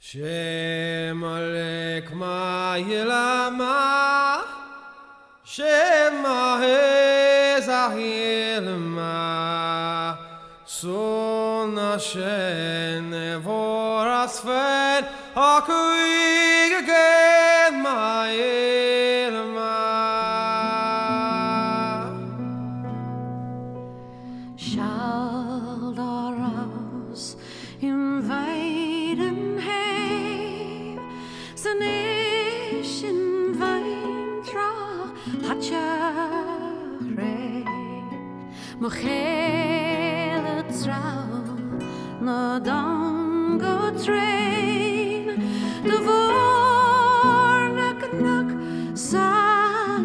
Shemalek ma'ilama, Shemahezahilma, Sona shenevorasfen, Akuig again ma'ilma. Shaldaras invaden heim, Sanish invadra hachare, Mochele trau na dango train, de vornak nak san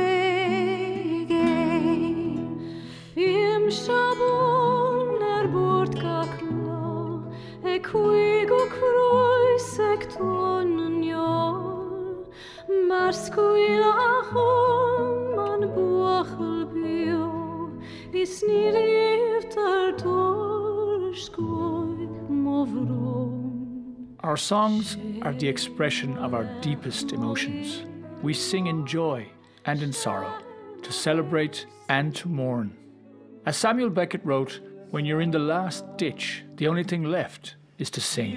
megein, im shabon bord kakla, equigo kruisek tonnion, marskuila man buachel bio, is niliftar torskoik movron. Our songs are the expression of our deepest emotions. We sing in joy and in sorrow, to celebrate and to mourn. As Samuel Beckett wrote, when you're in the last ditch, the only thing left is to sing.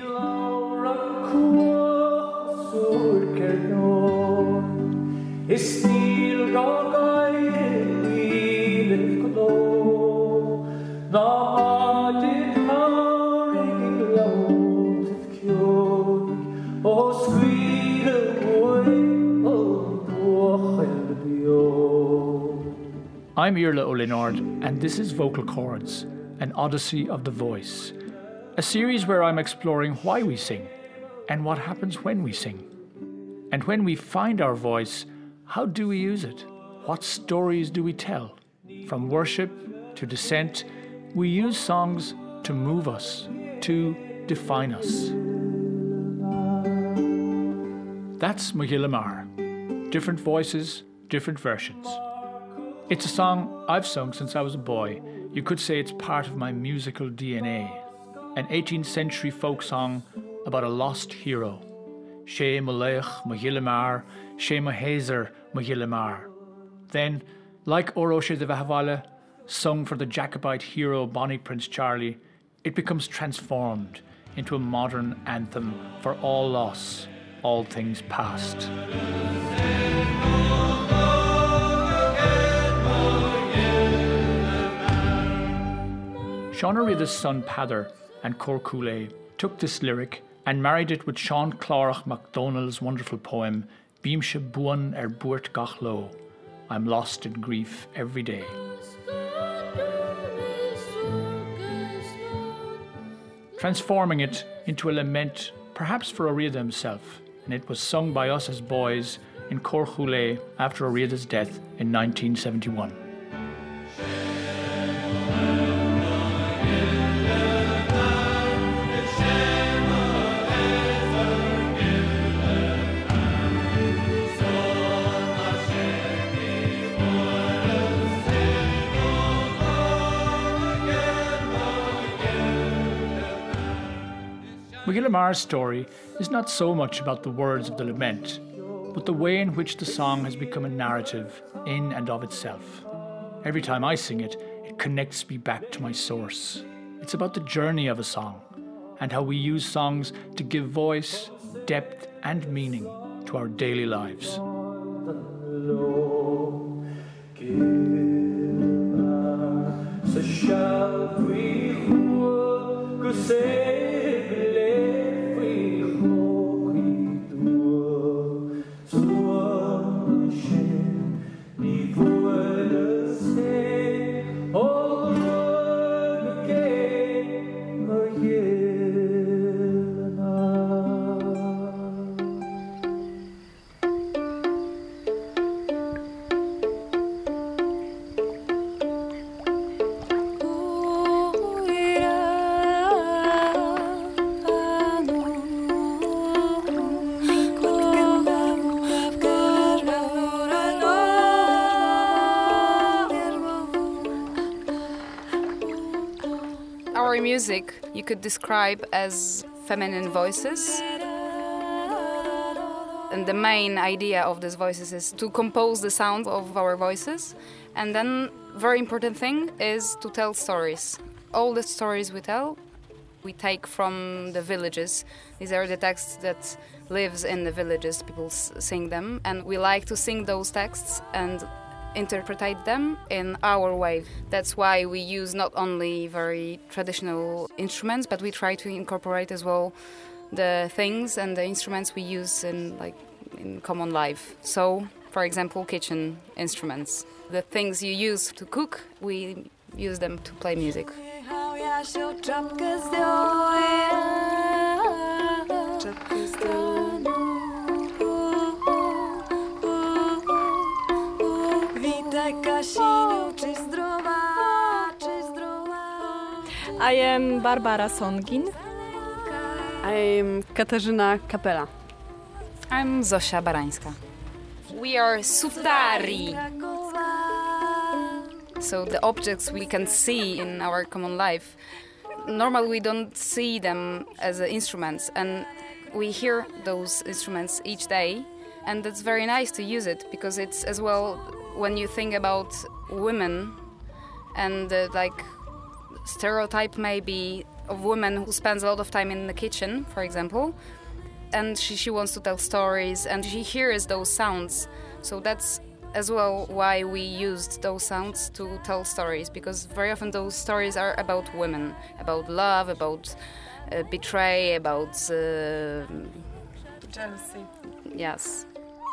I'm Irla O'Linord, and this is Vocal Chords, an odyssey of the voice, a series where I'm exploring why we sing and what happens when we sing. And when we find our voice, how do we use it? What stories do we tell? From worship to dissent, we use songs to move us, to define us. That's Mochile Mar. Different voices, different versions. It's a song I've sung since I was a boy. You could say it's part of my musical DNA. An 18th century folk song about a lost hero. She Molech Mochile Mar, She Mahezer Mochile Mar. Then, like Oroshe de Vahavala, sung for the Jacobite hero Bonnie Prince Charlie, it becomes transformed into a modern anthem for all loss, all things past. Sean O'Riordan's son Pather and Cor Cooley took this lyric and married it with Sean Clárach MacDonald's wonderful poem Bímse buan buairt gach lo, I'm lost in grief every day. Transforming it into a lament perhaps for O'Riordan himself, and it was sung by us as boys in Cor Cooley after O'Riordan's death in 1971. Mochile Mar's story is not so much about the words of the lament, but the way in which the song has become a narrative in and of itself. Every time I sing it, it connects me back to my source. It's about the journey of a song and how we use songs to give voice, depth, and meaning to our daily lives. Our music you could describe as feminine voices And the main idea of these voices is to compose the sound of our voices. And then very important thing is to tell stories. All the stories we tell, we take from the villages. These are the texts that lives in the villages, people sing them. And we like to sing those texts and interpret them in our way. That's why we use not only very traditional instruments, but we try to incorporate as well the things and the instruments we use in common life. So, for example, kitchen instruments. The things you use to cook, we use them to play music. I am Barbara Songin. I'm Katarzyna Kapela. I'm Zosia Barańska. We are sutari. So the objects we can see in our common life, normally we don't see them as instruments, and we hear those instruments each day, and it's very nice to use it because it's as well when you think about women and stereotype maybe of women who spends a lot of time in the kitchen, for example, and she wants to tell stories and she hears those sounds. So that's as well why we used those sounds to tell stories, because very often those stories are about women, about love, about betray, about jealousy. Yes.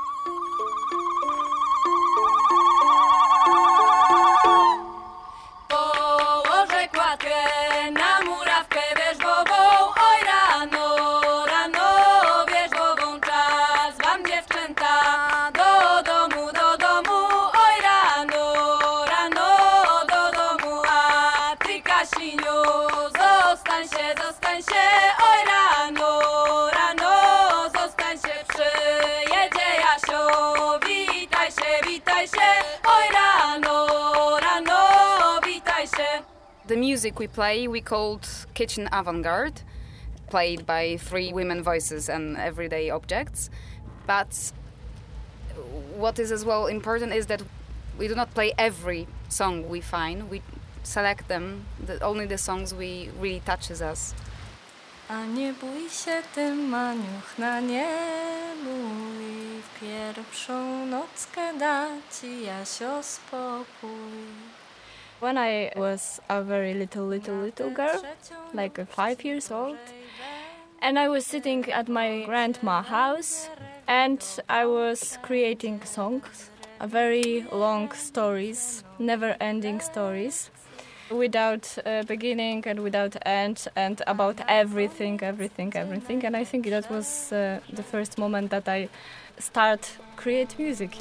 Położę kładkę na murawkę wierzbową, oj rano, rano wierzbową czas wam dziewczęta do domu, oj rano, rano do domu, a ty Kasiniu zostań się, oj rano, rano zostań się, przyjedzie Jasio, witaj się, oj rano, rano witaj się. The music we play we called kitchen avant-garde, played by 3 women voices and everyday objects. But what is as well important is that we do not play every song we find. We select them, only the songs we really touches us. A nie bój się ty, Maniuchna, nie bój, w pierwszą nockę da ci Jasio spokój. When I was a very little girl, like 5 years old, and I was sitting at my grandma's house and I was creating songs, very long stories, never-ending stories, without beginning and without end, and about everything. And I think that was the first moment that I start create music.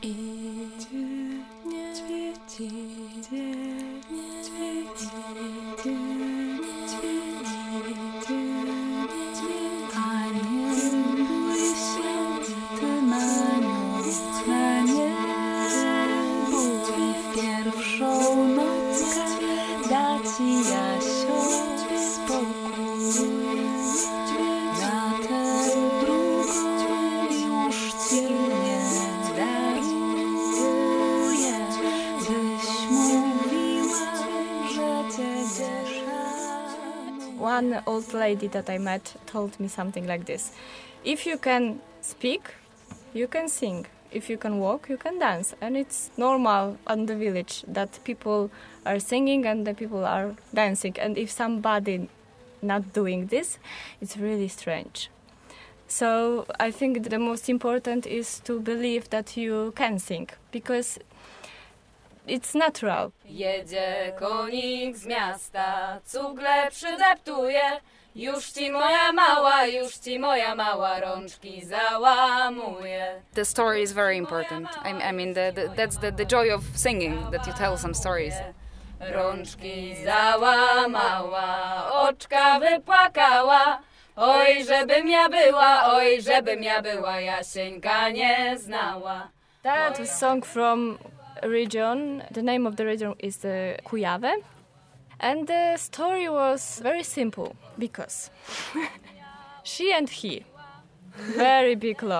One old lady that I met told me something like this: if you can speak, you can sing. If you can walk, you can dance. And it's normal in the village that people are singing and the people are dancing. And if somebody not doing this, it's really strange. So I think the most important is to believe that you can sing, because it's natural. Jedzie konik z miasta, cugle przydeptuje, już ci moja mała rączki załamuje. The story is very important. I mean, that's the joy of singing, that you tell some stories. Rączki załamała, oczka wypłakała, oj żebym ja była, Jasieńka nie znała. That was a song from a region. The name of the region is Kujawy. And the story was very simple, because she and he, very big love.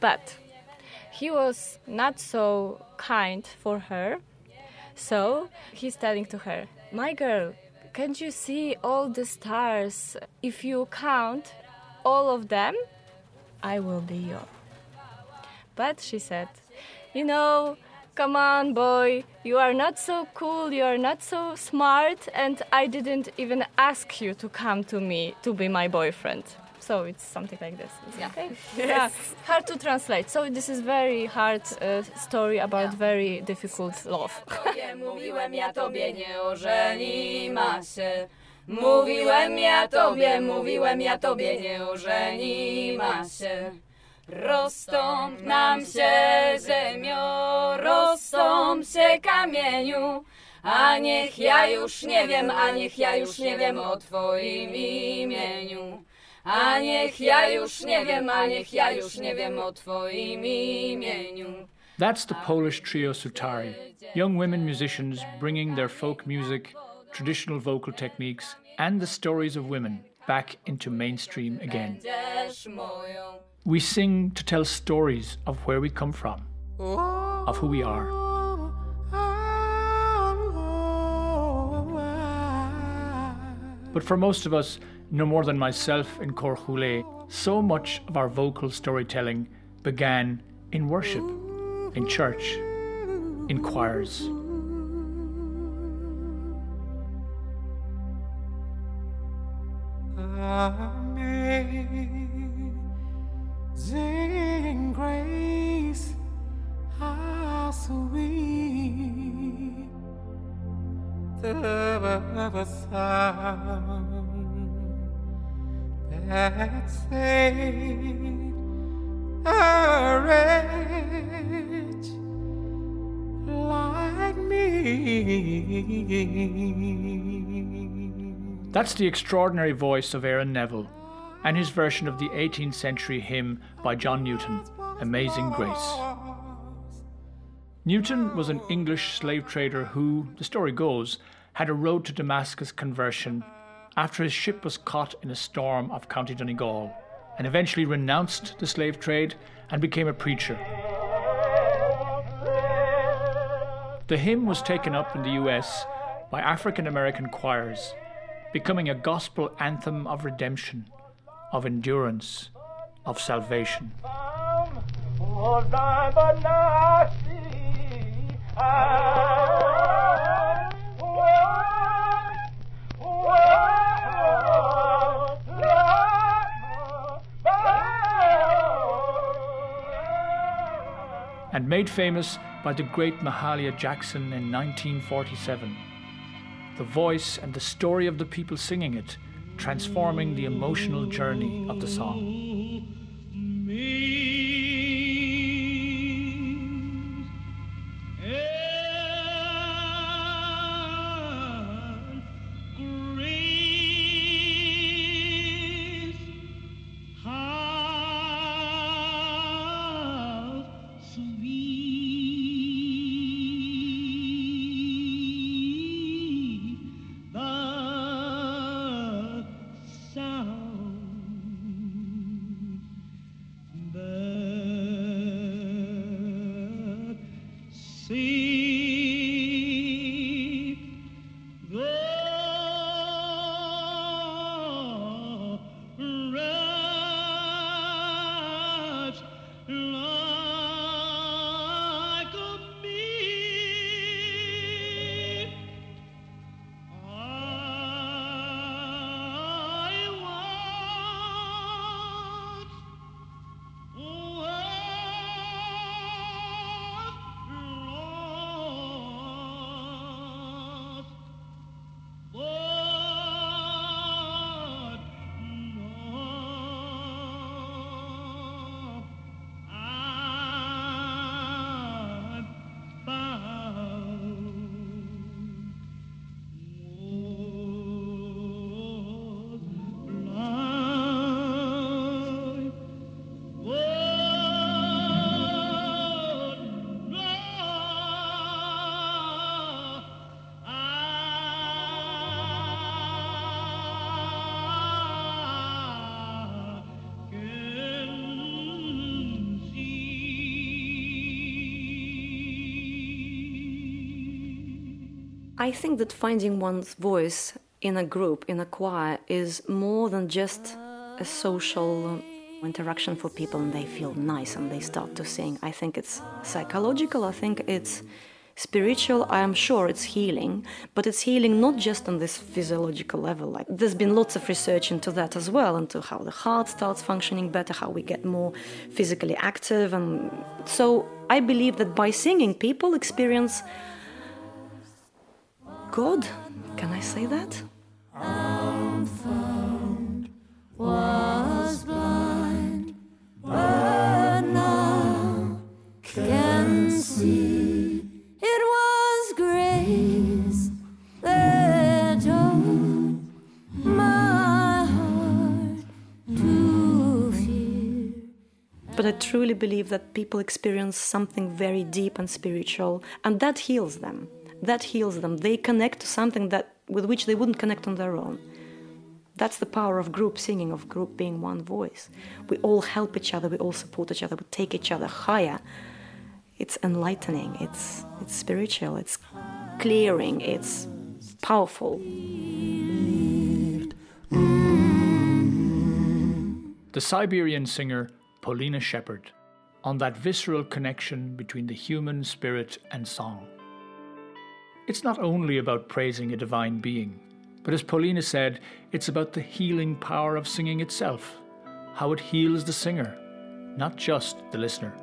But he was not so kind for her, so he's telling to her, "My girl, can't you see all the stars? If you count all of them, I will be yours." But she said, "Come on, boy, you are not so cool, you are not so smart, and I didn't even ask you to come to me to be my boyfriend." So it's something like this. Okay? Yes. Yeah, hard to translate. So this is very hard story about very difficult love. Tobie mówiłem, ja tobie nie ożeni ma się. Mówiłem ja tobie nie ożeni ma się. Rozstąp nam się ziemio, rozstąp się kamieniu, a niech ja już nie wiem o twoim imieniu. A niech ja już nie wiem o twoim imieniu. That's the Polish trio Sutari, young women musicians bringing their folk music, traditional vocal techniques, and the stories of women back into mainstream again. We sing to tell stories of where we come from, of who we are. But for most of us, no more than myself in Corchule, so much of our vocal storytelling began in worship, in church, in choirs. Amazing grace, how sweet the sound that saved a wretch like me. That's the extraordinary voice of Aaron Neville and his version of the 18th century hymn by John Newton, Amazing Grace. Newton was an English slave trader who, the story goes, had a road to Damascus conversion after his ship was caught in a storm off County Donegal, and eventually renounced the slave trade and became a preacher. The hymn was taken up in the US by African American choirs, becoming a gospel anthem of redemption, of endurance, of salvation. And made famous by the great Mahalia Jackson in 1947. The voice and the story of the people singing it, transforming the emotional journey of the song. Sound I think that finding one's voice in a group, in a choir, is more than just a social interaction for people and they feel nice and they start to sing. I think it's psychological, I think it's spiritual, I am sure it's healing, but it's healing not just on this physiological level. Like, there's been lots of research into that as well, into how the heart starts functioning better, how we get more physically active. And so I believe that by singing, people experience God. Can I say that? Was blind, but now can see. It was grace that taught my heart to fear. But I truly believe that people experience something very deep and spiritual, and that heals them. That heals them. They connect to something with which they wouldn't connect on their own. That's the power of group singing, of group being one voice. We all help each other, we all support each other, we take each other higher. It's enlightening, it's spiritual, it's clearing, it's powerful. The Siberian singer Polina Shepherd, on that visceral connection between the human spirit and song. It's not only about praising a divine being, but as Polina said, it's about the healing power of singing itself, how it heals the singer, not just the listener.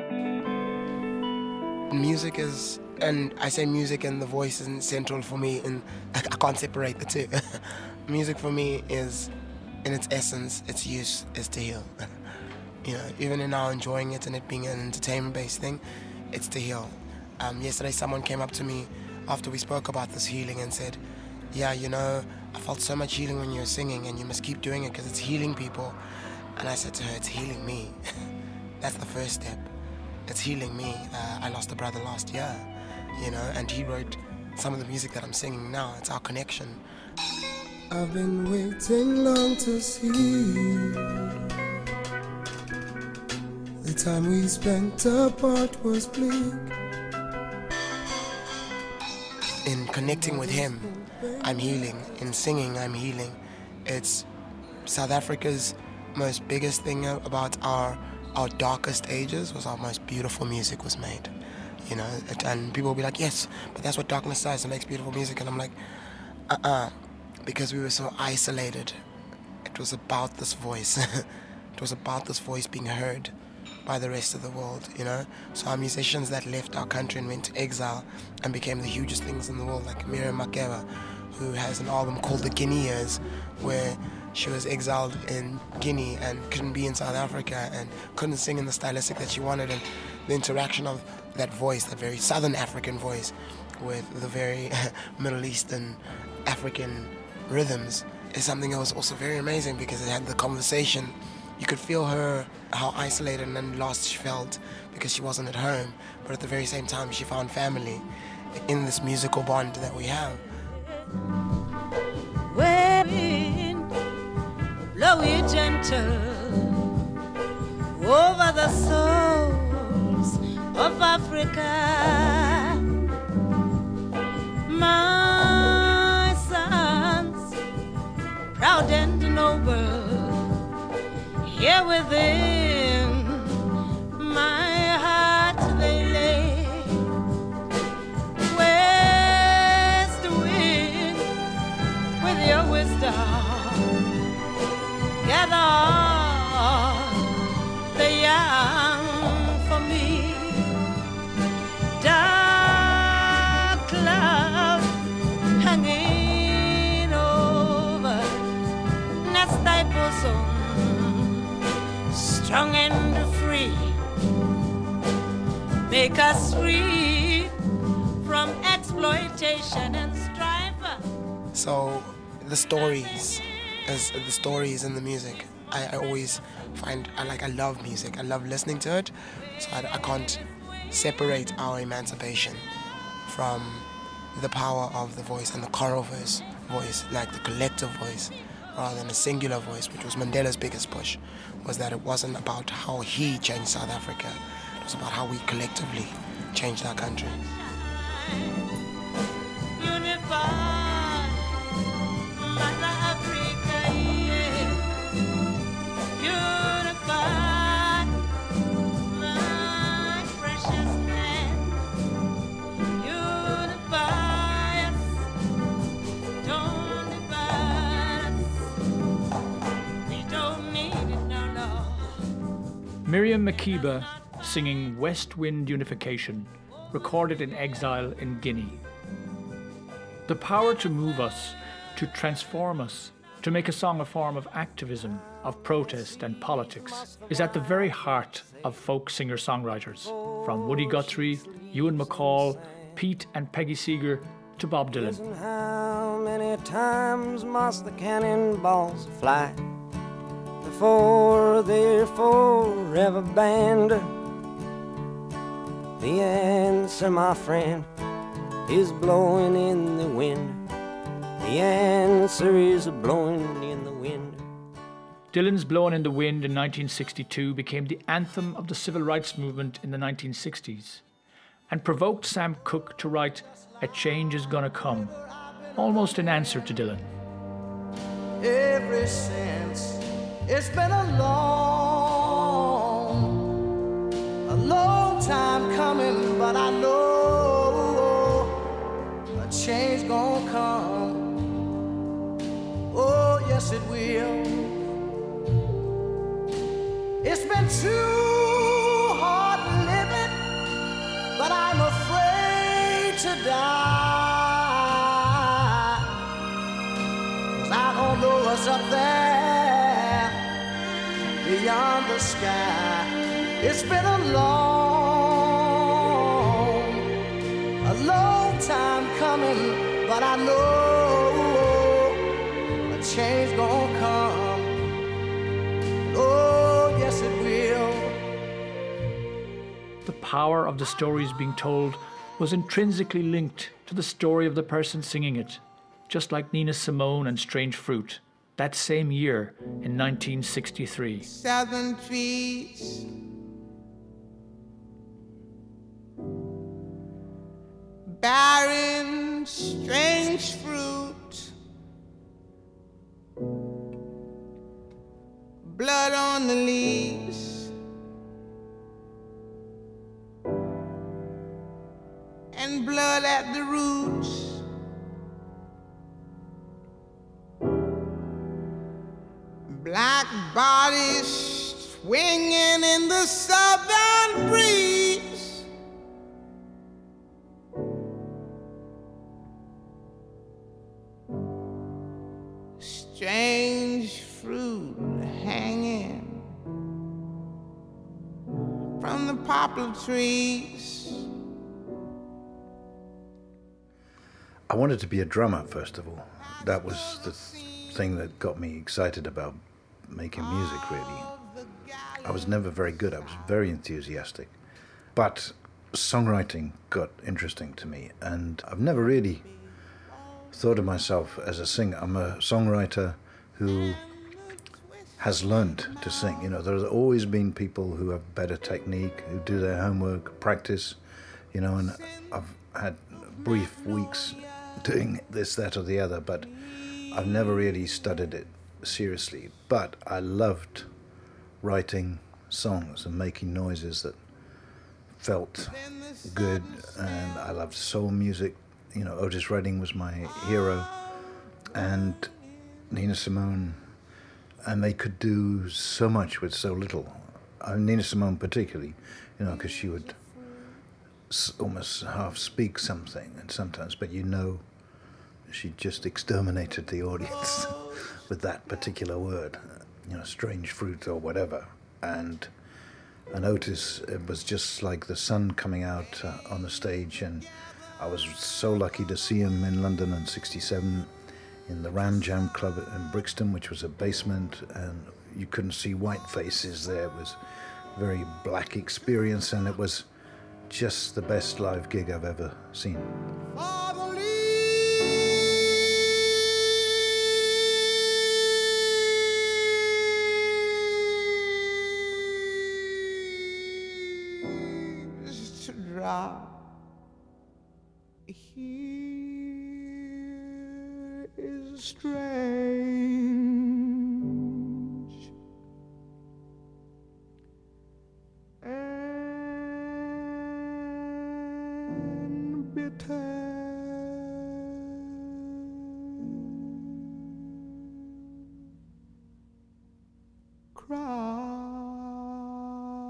Music is, and I say music and the voice isn't central for me, and I can't separate the two. Music for me is, in its essence, its use is to heal. You know, even in now enjoying it and it being an entertainment-based thing, it's to heal. Yesterday someone came up to me after we spoke about this healing and said, yeah, you know, I felt so much healing when you were singing and you must keep doing it because it's healing people. And I said to her, it's healing me. That's the first step. It's healing me. I lost a brother last year, you know, and he wrote some of the music that I'm singing now. It's our connection. I've been waiting long to see you. The time we spent apart was bleak. In connecting with him, I'm healing. In singing, I'm healing. It's South Africa's most biggest thing about our darkest ages was our most beautiful music was made. You know, and people will be like, yes, but that's what darkness does, it makes beautiful music. And I'm like, because we were so isolated. It was about this voice. It was about this voice being heard by the rest of the world, you know. So our musicians that left our country and went to exile and became the hugest things in the world, like Miriam Makeba, who has an album called The Guinea Years, where she was exiled in Guinea and couldn't be in South Africa and couldn't sing in the stylistic that she wanted, and the interaction of that voice, that very Southern African voice, with the very Middle Eastern African rhythms is something that was also very amazing because it had the conversation. You could feel her, how isolated and lost she felt because she wasn't at home, but at the very same time she found family in this musical bond that we have. Wind, blow it gentle over the souls of Africa. My sons, proud and noble, here within my heart they lay. West wind, with your wisdom, gather the young for me. Dark cloud hanging over, nest thy bosom, strong and free. Make us free from exploitation and strife. So the stories in the music, I always find I love music. I love listening to it. So I can't separate our emancipation from the power of the voice and the choral voice, like the collective voice, rather than a singular voice, which was Mandela's biggest push, was that it wasn't about how he changed South Africa, it was about how we collectively changed our country. Miriam Makeba singing West Wind Unification, recorded in exile in Guinea. The power to move us, to transform us, to make a song a form of activism, of protest and politics, is at the very heart of folk singer-songwriters, from Woody Guthrie, Ewan MacColl, Pete and Peggy Seeger, to Bob Dylan. How many times must the cannonballs fly before they're forever banned? The answer, my friend, is blowing in the wind. The answer is blowing in the wind. Dylan's Blowin' in the Wind in 1962 became the anthem of the civil rights movement in the 1960s and provoked Sam Cooke to write A Change Is Gonna Come, almost in answer to Dylan. Ever since, it's been a long time coming, but I know a change gonna come. Oh, yes it will. It's been too hard living, but I'm afraid to die. 'Cause I don't know what's up there beyond the sky. It's been a long time coming, but I know a change gonna come. Oh, yes it will. The power of the stories being told was intrinsically linked to the story of the person singing it, just like Nina Simone and Strange Fruit, that same year in 1963. Southern trees, barren, strange fruit, blood on the leaves, and blood at the roots. Black bodies swinging in the southern breeze. Strange fruit hanging from the poplar trees. I wanted to be a drummer, first of all. That was the thing that got me excited about making music, really. I was never very good. I was very enthusiastic. But songwriting got interesting to me, and I've never really thought of myself as a singer. I'm a songwriter who has learned to sing. You know, there's always been people who have better technique, who do their homework, practice, you know, and I've had brief weeks doing this, that, or the other, but I've never really studied it seriously. But I loved writing songs and making noises that felt good, and I loved soul music. You know, Otis Redding was my hero, and Nina Simone, and they could do so much with so little. Nina Simone particularly, you know, because she would almost half speak something, and sometimes, but you know, she just exterminated the audience with that particular word, you know, strange fruit or whatever. And Otis, it was just like the sun coming out on the stage, and I was so lucky to see him in London in '67 in the Ram Jam Club in Brixton, which was a basement, and you couldn't see white faces there. It was a very black experience, and it was just the best live gig I've ever seen. Here is strange and bitter. Cry.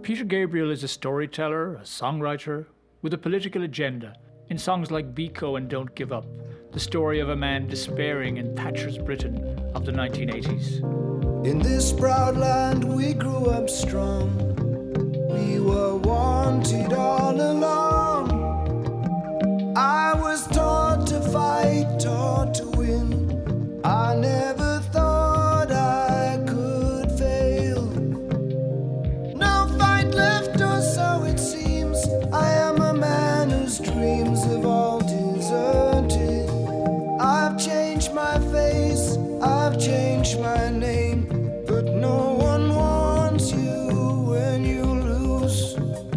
Peter Gabriel is a storyteller, a songwriter, with a political agenda. In songs like Biko and Don't Give Up, the story of a man despairing in Thatcher's Britain of the 1980s. In this proud land we grew up strong. We were wanted all along. I was taught to fight, taught to win. I never thought I could fail. No fight left, or so it seems. I am a man whose dreams have all deserted. I've changed my face, I've changed my name, but no one wants you when you lose.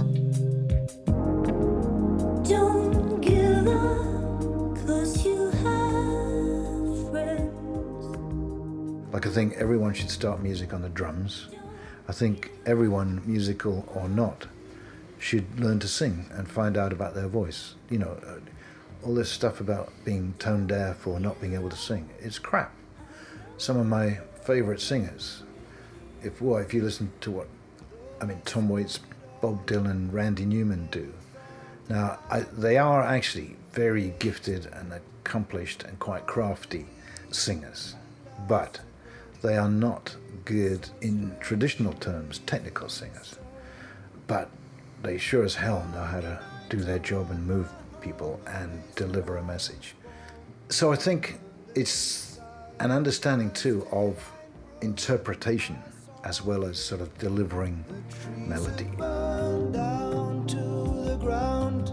Don't give up, 'cause you have friends. Like, I think everyone should start music on the drums. I think everyone, musical or not, should learn to sing and find out about their voice. You know, all this stuff about being tone deaf or not being able to sing, it's crap. Some of my favourite singers, if you listen to what, Tom Waits, Bob Dylan, Randy Newman do, now they are actually very gifted and accomplished and quite crafty singers, but they are not good in traditional terms, technical singers. But they sure as hell know how to do their job and move people and deliver a message. So I think it's an understanding too of interpretation as well as sort of delivering melody. Down to the ground.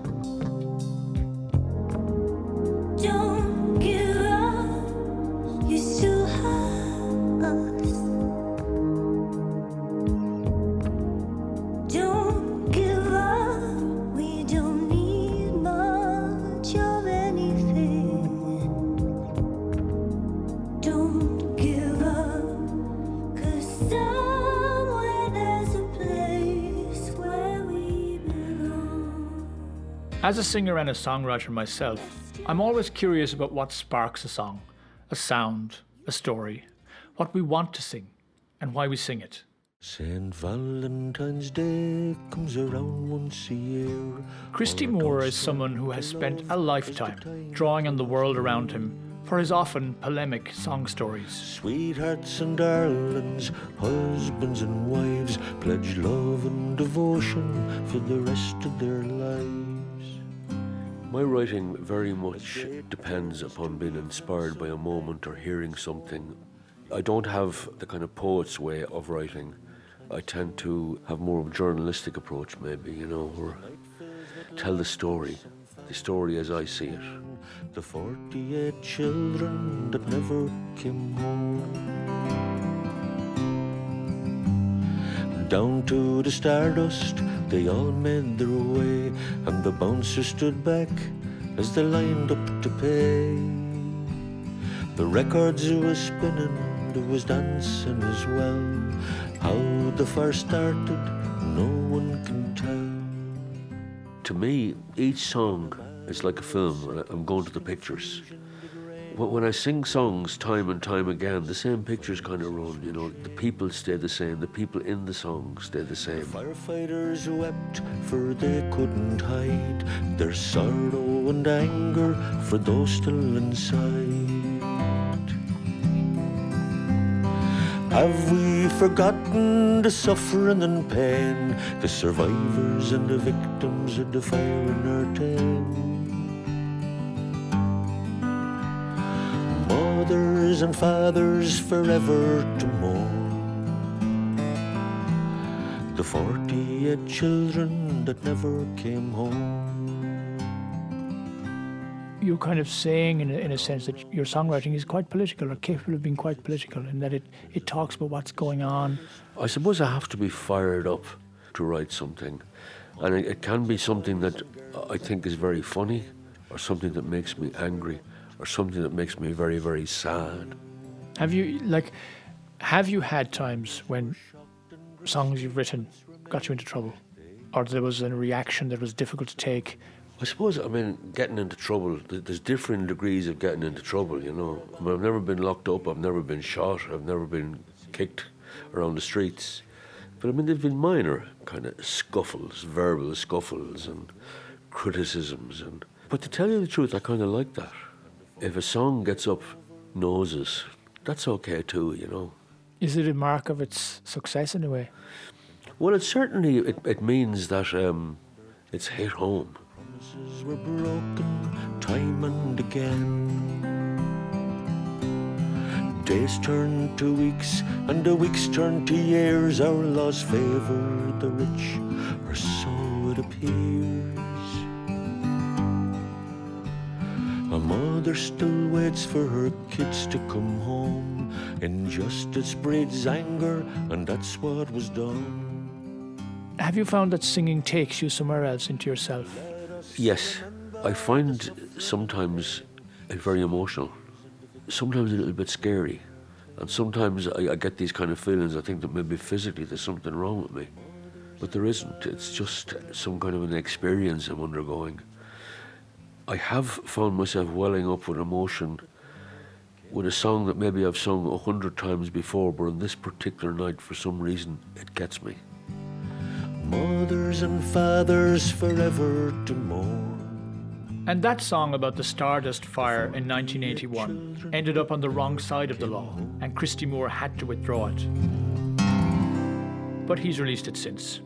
Don't give up, you still have us. Don't give up, we don't need much of anything. Don't give up, 'cause somewhere there's a place where we belong. As a singer and a songwriter myself, I'm always curious about what sparks a song, a sound, a story, what we want to sing, and why we sing it. St. Valentine's Day comes around once a year. Christy Moore is someone who has spent a lifetime drawing on the world around him for his often polemic song stories. Sweethearts and darlings, husbands and wives pledge love and devotion for the rest of their lives. My writing very much depends upon being inspired by a moment or hearing something. I don't have the kind of poet's way of writing. I tend to have more of a journalistic approach, maybe, or tell the story as I see it. The 48 children that never came home. Down to the Stardust, they all made their way, and the bouncer stood back as they lined up to pay. The records were spinning, there was dancing as well. How the fire started, no one can tell. To me, each song is like a film. I'm going to the pictures. When I sing songs time and time again, the same pictures kind of run, the people stay the same, the people in the song stay the same. The firefighters wept, for they couldn't hide their sorrow and anger for those still inside. Have we forgotten the suffering and pain, the survivors and the victims of the fire in our town? Mothers and fathers forever to mourn, the 48 children that never came home. You're kind of saying, in a sense, that your songwriting is quite political, or capable of being quite political, in that it talks about what's going on. I suppose I have to be fired up to write something. And it can be something that I think is very funny, or something that makes me angry, or something that makes me very, very sad. Have you had times when songs you've written got you into trouble? Or there was a reaction that was difficult to take? I suppose, getting into trouble, there's different degrees of getting into trouble, I've never been locked up, I've never been shot, I've never been kicked around the streets. But I mean, they've been minor kind of scuffles, verbal scuffles and criticisms. But to tell you the truth, I kind of like that. If a song gets up noses, that's okay too, you know. Is it a mark of its success in a way? Well, it certainly, it means that it's hit home. Promises were broken time and again. Days turned to weeks, and the weeks turned to years. Our laws favour the rich, or so it appears. A mother still waits for her kids to come home. Injustice breeds anger, and that's what was done. Have you found that singing takes you somewhere else into yourself? Yes, I find sometimes very emotional, sometimes a little bit scary, and sometimes I get these kind of feelings. I think that maybe physically there's something wrong with me, but there isn't. It's just some kind of an experience I'm undergoing. I have found myself welling up with emotion with a song that maybe I've sung 100 times before, but on this particular night, for some reason, it gets me. Mothers and fathers forever to mourn. And that song about the Stardust fire in 1981 ended up on the wrong side of the law, and Christy Moore had to withdraw it. But he's released it since.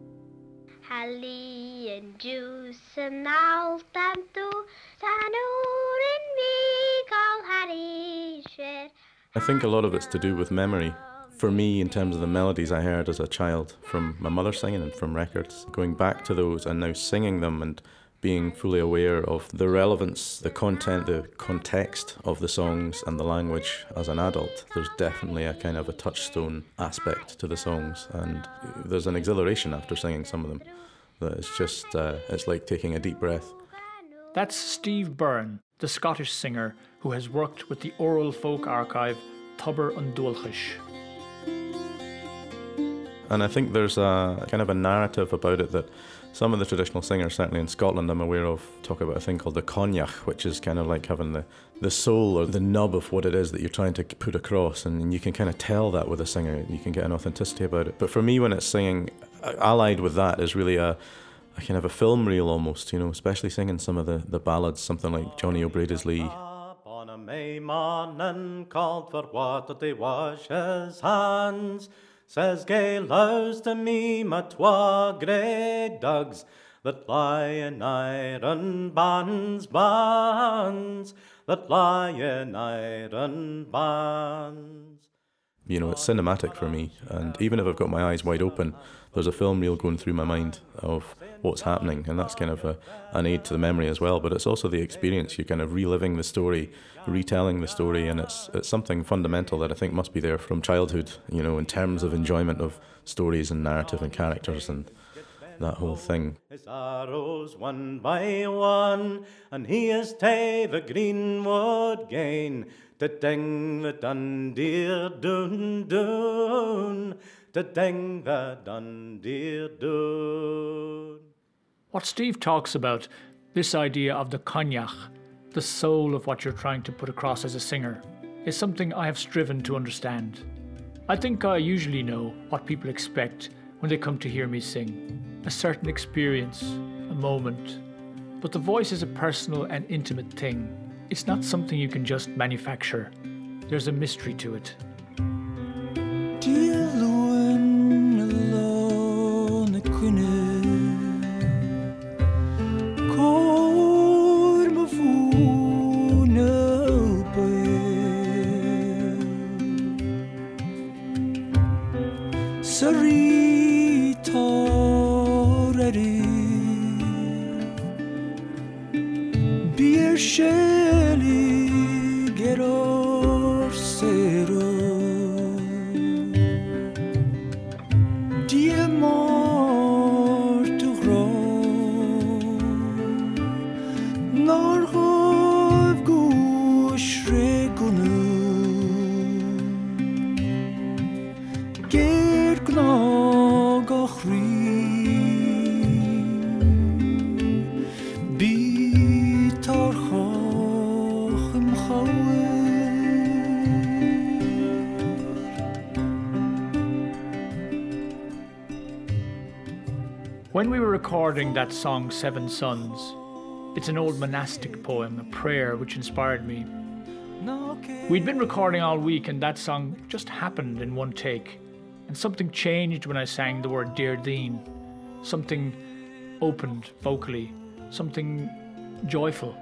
I think a lot of it's to do with memory. For me, in terms of the melodies I heard as a child from my mother singing and from records, going back to those and now singing them and being fully aware of the relevance, the content, the context of the songs and the language as an adult, there's definitely a kind of a touchstone aspect to the songs, and there's an exhilaration after singing some of them that it's just, it's like taking a deep breath. That's Steve Byrne, the Scottish singer who has worked with the oral folk archive Tuber an Dúlchais. And I think there's a kind of a narrative about it that some of the traditional singers, certainly in Scotland, I'm aware of, talk about a thing called the cognac, which is kind of like having the soul or the nub of what it is that you're trying to put across, and you can kind of tell that with a singer. You can get an authenticity about it. But for me, when it's singing, allied with that is really a kind of a film reel almost, you know, especially singing some of the ballads, something like Johnny O'Brady's Lee. On a May morning called for water to wash his hands. Says gay lows to me, my twa grey dogs that lie in iron bands, that lie in iron bands. You know, it's cinematic for me, and even if I've got my eyes wide open, there's a film reel going through my mind of what's happening, and that's kind of an aid to the memory as well, but it's also the experience. You're kind of reliving the story, retelling the story, and it's something fundamental that I think must be there from childhood, you know, in terms of enjoyment of stories and narrative and characters and that whole thing. His arrows one by one, and he is tae the greenwood gain, to ding the Dundeer doon doon, to ding the Dundeer doon. What Steve talks about, this idea of the cognac, the soul of what you're trying to put across as a singer, is something I have striven to understand. I think I usually know what people expect when they come to hear me sing. A certain experience, a moment. But the voice is a personal and intimate thing. It's not something you can just manufacture. There's a mystery to it. Dear Lewin, alone at Quinne, Cor ma funa be Sari toreri Beer Shelley get or zero Dear more to grow Nor have go shrekunu Ger gnog ochri When we were recording that song, Seven Sons, it's an old monastic poem, a prayer which inspired me. We'd been recording all week and that song just happened in one take. And something changed when I sang the word Dear Dean. Something opened vocally, something joyful.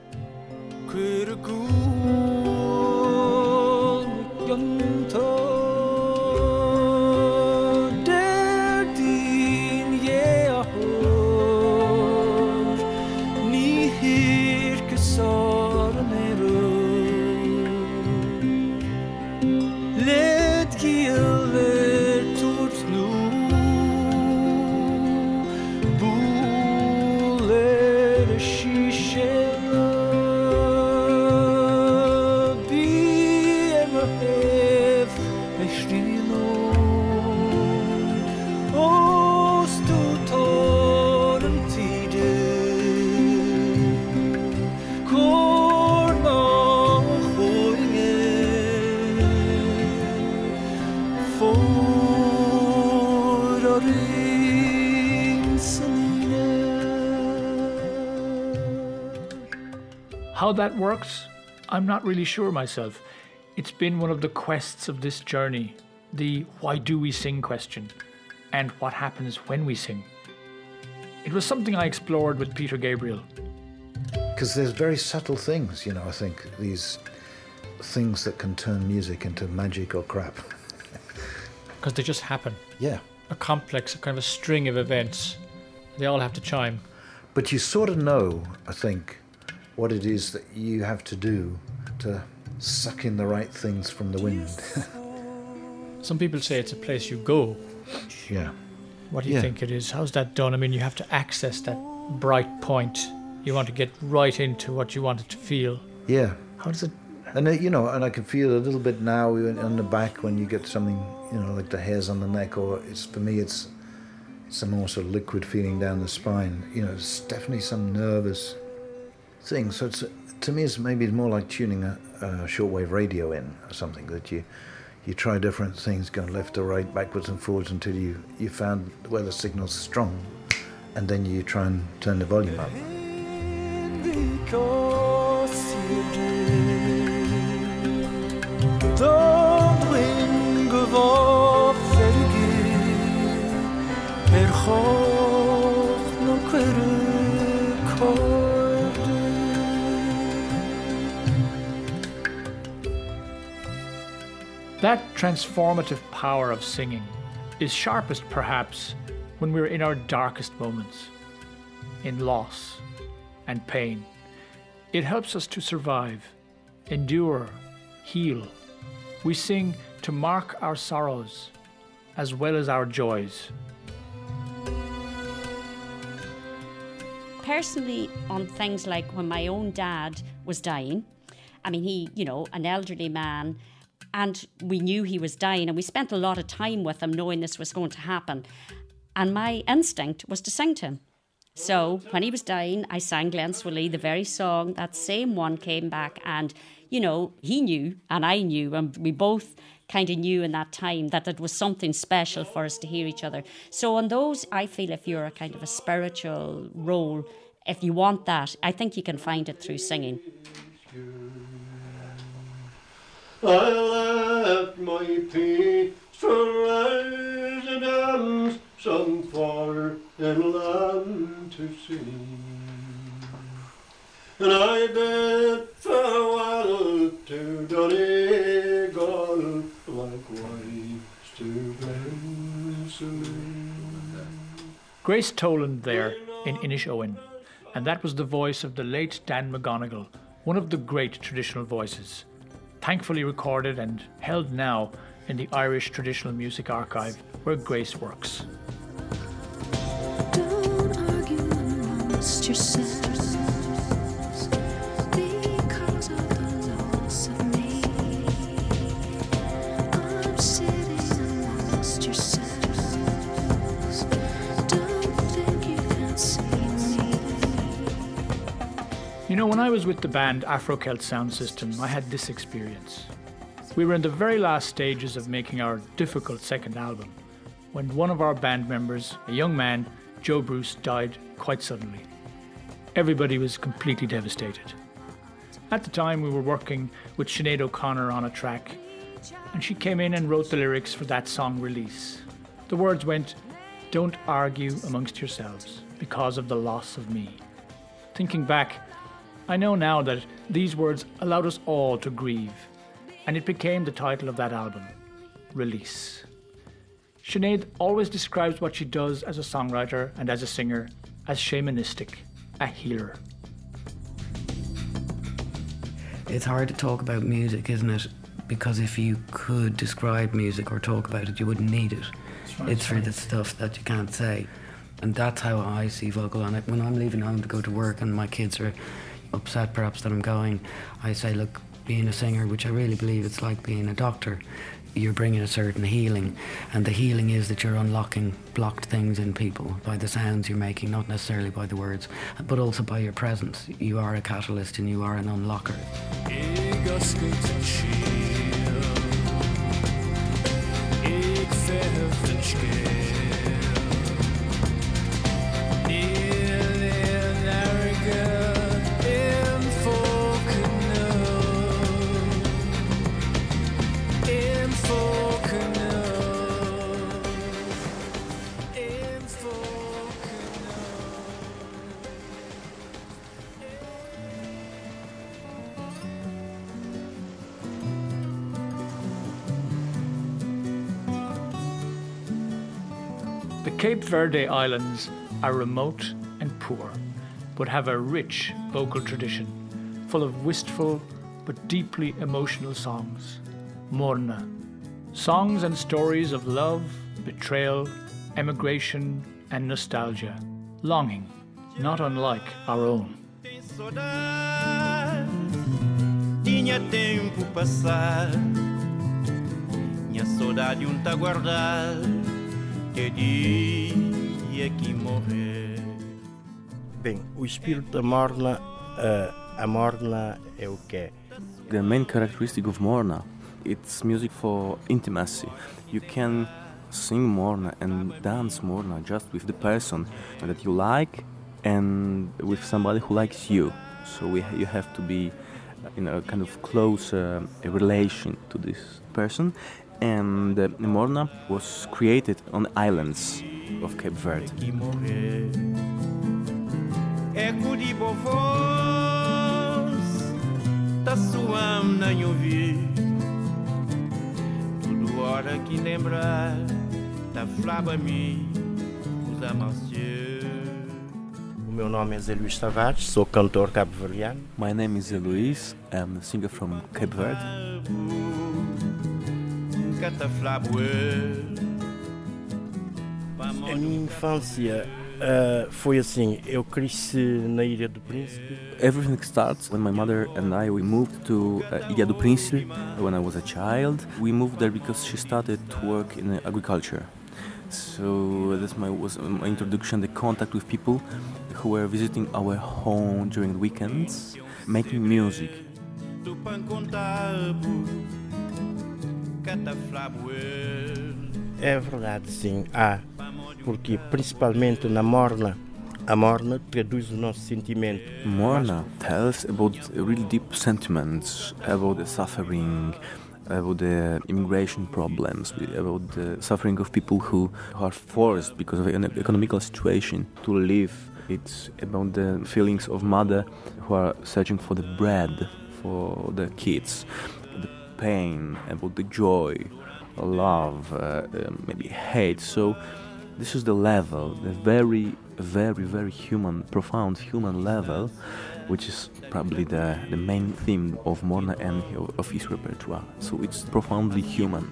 How that works, I'm not really sure myself. It's been one of the quests of this journey, the why do we sing question, and what happens when we sing. It was something I explored with Peter Gabriel. Because there's very subtle things, I think, these things that can turn music into magic or crap. Because they just happen. Yeah. A complex, a kind of a string of events. They all have to chime. But you sort of know, I think, what it is that you have to do to suck in the right things from the wind. Some people say it's a place you go. Yeah. What do you think it is? How's that done? I mean, you have to access that bright point. You want to get right into what you want it to feel. Yeah. How does it... And, and I can feel a little bit now on the back when you get something, like the hairs on the neck, or for me, it's some more sort of liquid feeling down the spine. It's definitely some nervous thing. So to me, it's maybe more like tuning a shortwave radio in or something, that you try different things, going left or right, backwards and forwards until you found where the signal's strong, and then you try and turn the volume up. That transformative power of singing is sharpest perhaps when we're in our darkest moments, in loss and pain. It helps us to survive, endure, heal. We sing to mark our sorrows as well as our joys. Personally, on things like when my own dad was dying, I mean, he, an elderly man, and we knew he was dying, and we spent a lot of time with him knowing this was going to happen. And my instinct was to sing to him. So when he was dying, I sang Glen Swilly, the very song. That same one came back, and, he knew and I knew, and we both kind of knew in that time that it was something special for us to hear each other. So on those, I feel if you're a kind of a spiritual role, if you want that, I think you can find it through singing. I left my peaceful residence some far inland to sea, and I bid farewell to Donegal, likewise to Glensalea. Grace Toland there in Inishowen, and that was the voice of the late Dan McGonigal, one of the great traditional voices, thankfully recorded and held now in the Irish Traditional Music Archive, where Grace works. Don't argue amongst yourselves because of the loss of me. I'm sitting amongst yourselves. Don't think you can see me. When I was with the band Afro-Celt Sound System, I had this experience. We were in the very last stages of making our difficult second album, when one of our band members, a young man, Joe Bruce died quite suddenly. Everybody was completely devastated. At the time, we were working with Sinead O'Connor on a track, and she came in and wrote the lyrics for that song Release. The words went, "Don't argue amongst yourselves because of the loss of me." Thinking back, I know now that these words allowed us all to grieve, and it became the title of that album, Release. Sinead always describes what she does as a songwriter and as a singer as shamanistic, a healer. It's hard to talk about music, isn't it? Because if you could describe music or talk about it, you wouldn't need it. It's for the stuff that you can't say. And that's how I see vocal on it. When I'm leaving home to go to work and my kids are upset perhaps that I'm going, I say, look, being a singer, which I really believe it's like being a doctor, you're bringing a certain healing. And the healing is that you're unlocking blocked things in people by the sounds you're making, not necessarily by the words, but also by your presence. You are a catalyst and you are an unlocker. The Cape Verde Islands are remote and poor, but have a rich vocal tradition, full of wistful but deeply emotional songs. Morna. Songs and stories of love, betrayal, emigration and nostalgia. Longing, not unlike our own. Tinha tempo passar, minha saudade tá guardar, que dia que morrer. Bem, o espírito da Morna, a Morna é o quê? The main characteristic of Morna, it's music for intimacy. You can sing Morna and dance Morna just with the person that you like and with somebody who likes you. So you have to be in a kind of close relation to this person. And Morna was created on the islands of Cape Verde. Eco de voz, tá suando na ouvido. Tudo hora que lembrar, tá flaba mim, os amanhecidos. O meu nome é Zé Luís Tavares, sou cantor cabo-verdiano. My name is Zé Luís, I'm a singer from Cape Verde. A minha infância foi assim, eu cresci na Ilha do Príncipe. Everything starts when my mother and we moved to Ilha do Príncipe when I was a child. We moved there because she started to work in agriculture. So this was my introduction, the contact with people who were visiting our home during the weekends, making music. É verdade, sim, porque principalmente na Morna, a Morna traduz o nosso sentimento. Morna tells about really deep sentiments, about the suffering, about the immigration problems, about the suffering of people who are forced because of an economical situation to live. It's about the feelings of mother who are searching for the bread for the kids, the pain, about the joy, love, maybe hate. So this is the level, the very, very, very human, profound human level, which is probably the main theme of Morna and of his repertoire. So it's profoundly human.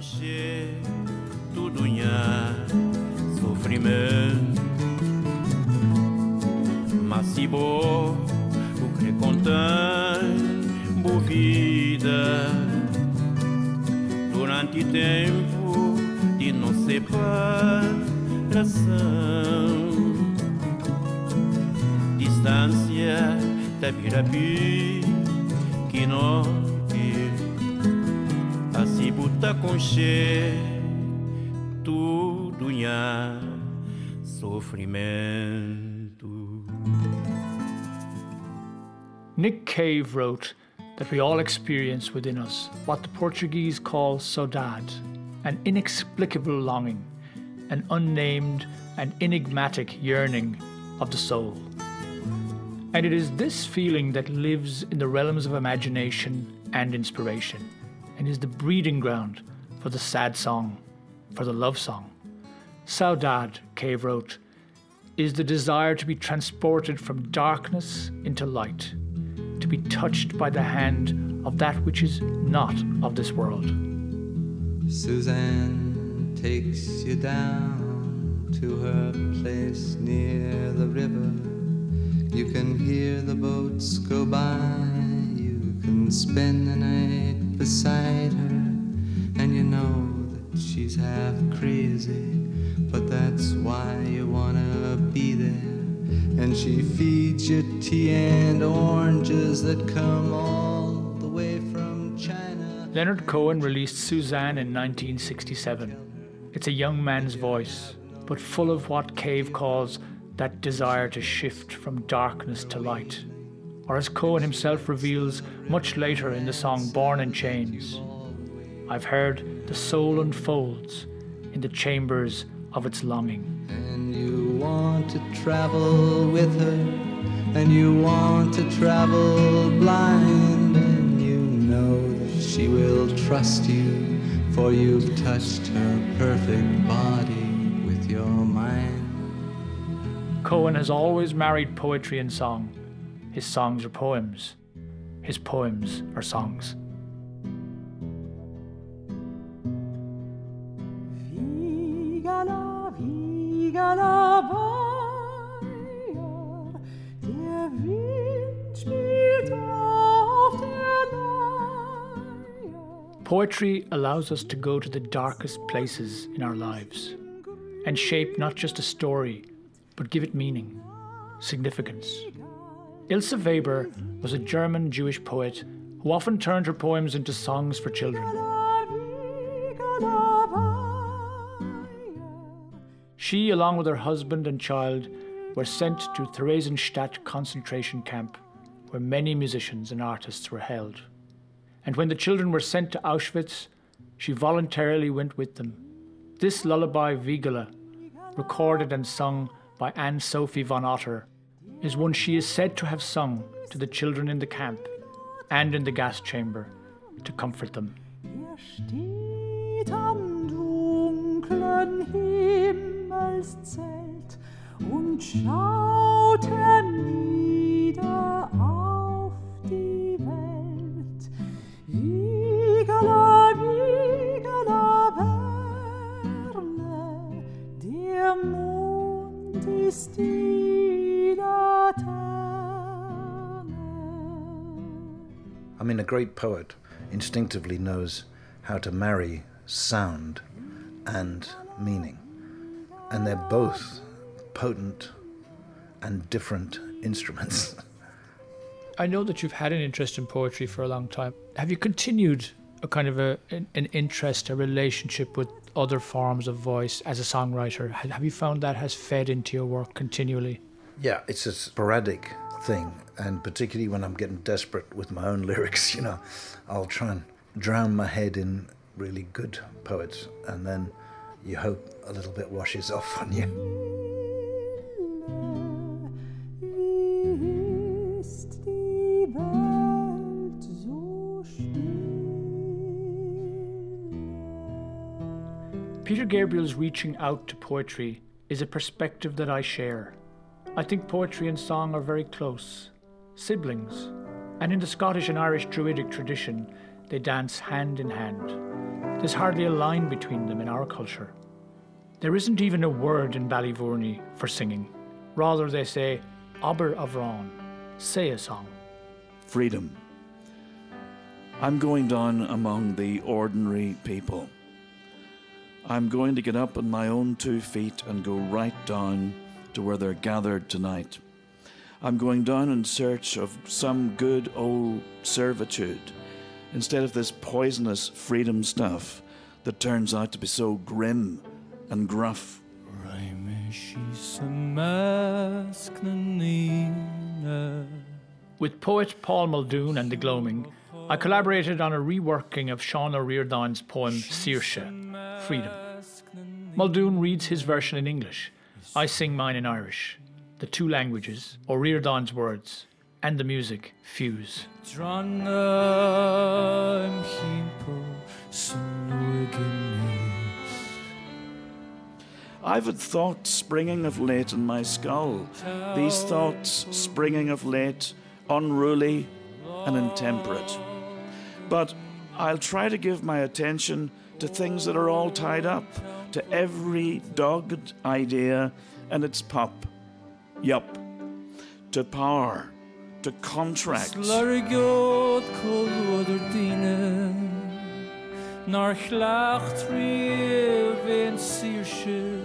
Durante tempo de não separação, distância da Birapi que não te assim buta com che tudo nha sofrimento. Nick Cave wrote that we all experience within us what the Portuguese call saudade, an inexplicable longing, an unnamed and enigmatic yearning of the soul. And it is this feeling that lives in the realms of imagination and inspiration, and is the breeding ground for the sad song, for the love song. Saudade, Cave wrote, is the desire to be transported from darkness into light, to be touched by the hand of that which is not of this world. Suzanne takes you down to her place near the river. You can hear the boats go by. You can spend the night beside her, and you know that she's half crazy, but that's why you wanna be there. And she feeds you tea and oranges that come all the way from China. Leonard Cohen released Suzanne in 1967. It's a young man's voice, but full of what Cave calls that desire to shift from darkness to light. Or as Cohen himself reveals much later in the song Born in Chains, I've heard the soul unfolds in the chambers of its longing. And you want to travel with her, and you want to travel blind, and you know that she will trust you, for you've touched her perfect body with your mind. Cohen has always married poetry and song. His songs are poems. His poems are songs. Vigala Weiher, der Wind spielt auf der Leier. Poetry allows us to go to the darkest places in our lives and shape not just a story, but give it meaning, significance. Ilse Weber was a German Jewish poet who often turned her poems into songs for children. She, along with her husband and child, were sent to Theresienstadt concentration camp, where many musicians and artists were held. And when the children were sent to Auschwitz, she voluntarily went with them. This lullaby, Vigala, recorded and sung by Anne-Sophie von Otter, is one she is said to have sung to the children in the camp and in the gas chamber to comfort them. Steht am dunklen Himmelszelt und schaut hernieder auf die Welt. Vigala, Vigala, Werne, der Mond ist die Laterne. I mean, a great poet instinctively knows how to marry sound and meaning. And they're both potent and different instruments. I know that you've had an interest in poetry for a long time. Have you continued a kind of an interest, a relationship with other forms of voice as a songwriter? Have you found that has fed into your work continually? Yeah, it's a sporadic thing, and particularly when I'm getting desperate with my own lyrics, you know, I'll try and drown my head in really good poets, and then you hope a little bit washes off on you. Peter Gabriel's reaching out to poetry is a perspective that I share. I think poetry and song are very close, siblings, and in the Scottish and Irish Druidic tradition, they dance hand in hand. There's hardly a line between them in our culture. There isn't even a word in Ballyvourney for singing. Rather, they say, Aber Avron, say a song. Freedom. I'm going down among the ordinary people. I'm going to get up on my own 2 feet and go right down to where they're gathered tonight. I'm going down in search of some good old servitude, instead of this poisonous freedom stuff that turns out to be so grim and gruff. Rhyming With poet Paul Muldoon and the Gloaming, I collaborated on a reworking of Sean O'Riordan's poem Saoirse, Freedom. Muldoon reads his version in English. I sing mine in Irish. The two languages, O'Riordan's words, and the music fuse. I've had thoughts springing of late in my skull, these thoughts springing of late, unruly and intemperate. But I'll try to give my attention to things that are all tied up, to every dogged idea and its pup. Yup. To power, to contracts. Nar chlacht rivin Saoirse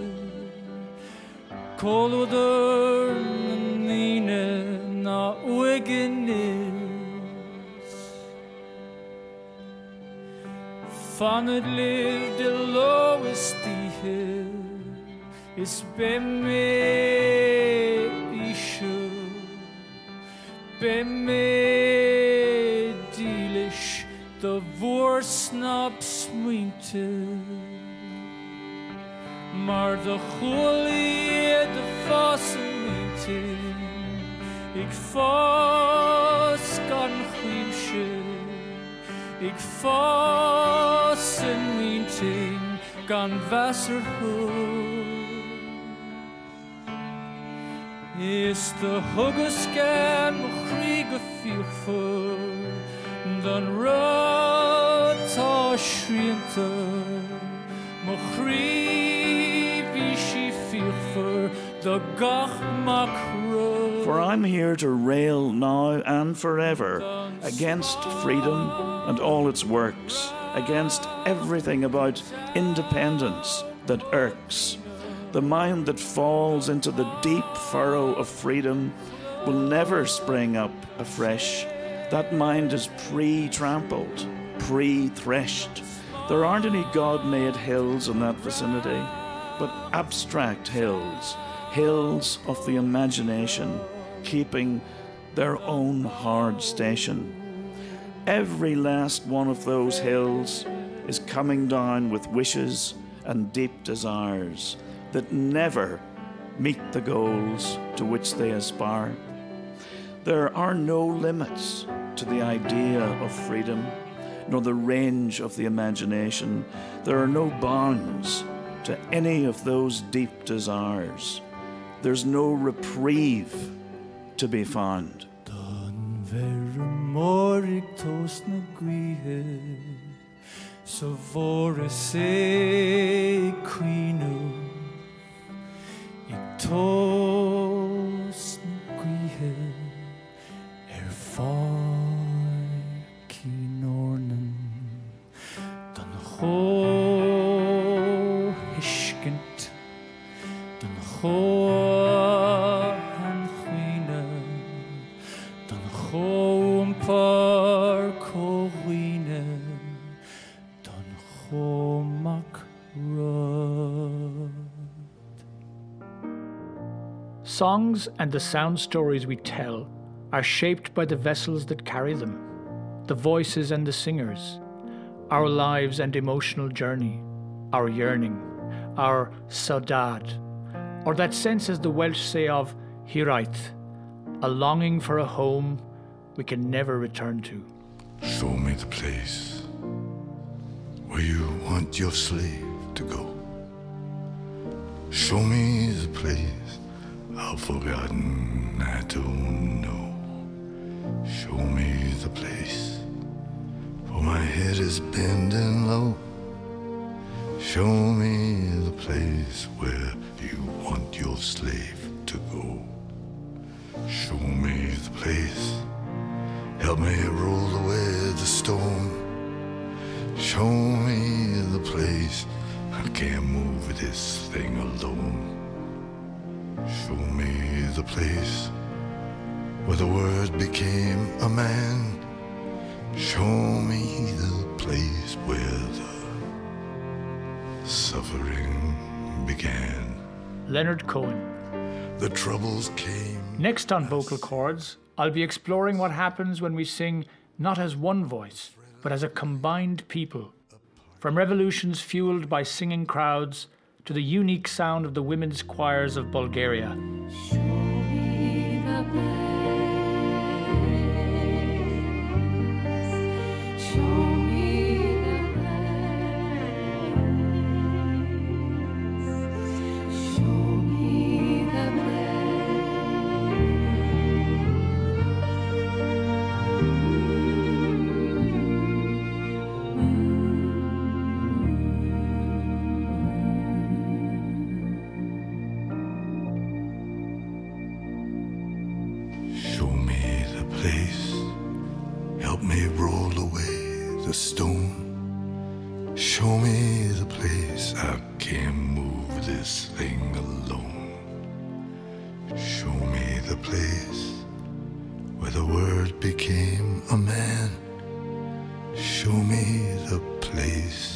Kolodor nine na uigenis Fan het liv de lowestige Is beme ishe Beme dilish The voorsnap smuinte Maar de goelie de fasmuinte Ik vast kan grimsje Ik vast en muinte kan wasserhoed Is de huggescan kriege viervoer Dan rata shriente Mo chrivi for the gach macro. For I'm here to rail now and forever against freedom and all its works, against everything about independence that irks. The mind that falls into the deep furrow of freedom will never spring up afresh. That mind is pre-trampled, pre-threshed. There aren't any God-made hills in that vicinity, but abstract hills, hills of the imagination, keeping their own hard station. Every last one of those hills is coming down with wishes and deep desires that never meet the goals to which they aspire. There are no limits to the idea of freedom, nor the range of the imagination. There are no bounds to any of those deep desires. There's no reprieve to be found. So vore se quino ik tos nugrihe Kinornen dan ho hiskent dan ho han khine dan ho par korine dan ho makrod. Songs and the sound stories we tell are shaped by the vessels that carry them, the voices and the singers, our lives and emotional journey, our yearning, our saudade, or that sense, as the Welsh say, of hiraeth, a longing for a home we can never return to. Show me the place where you want your slave to go. Show me the place I've forgotten, I don't know. Show me the place, for my head is bending low. Show me the place where you want your slave to go. Show me the place, help me roll away the storm. Show me the place, I can't move this thing alone. Show me the place where the word became a man. Show me the place where the suffering began. Leonard Cohen. The troubles came. Next on Vocal Chords, I'll be exploring what happens when we sing not as one voice, but as a combined people. From revolutions fueled by singing crowds to the unique sound of the women's choirs of Bulgaria. Show me the place. Show me the place. Show me the Show me the place. Help me roll away the stone. Show me the place. I can't move this thing alone. Show me the place where the word became a man. Show me the place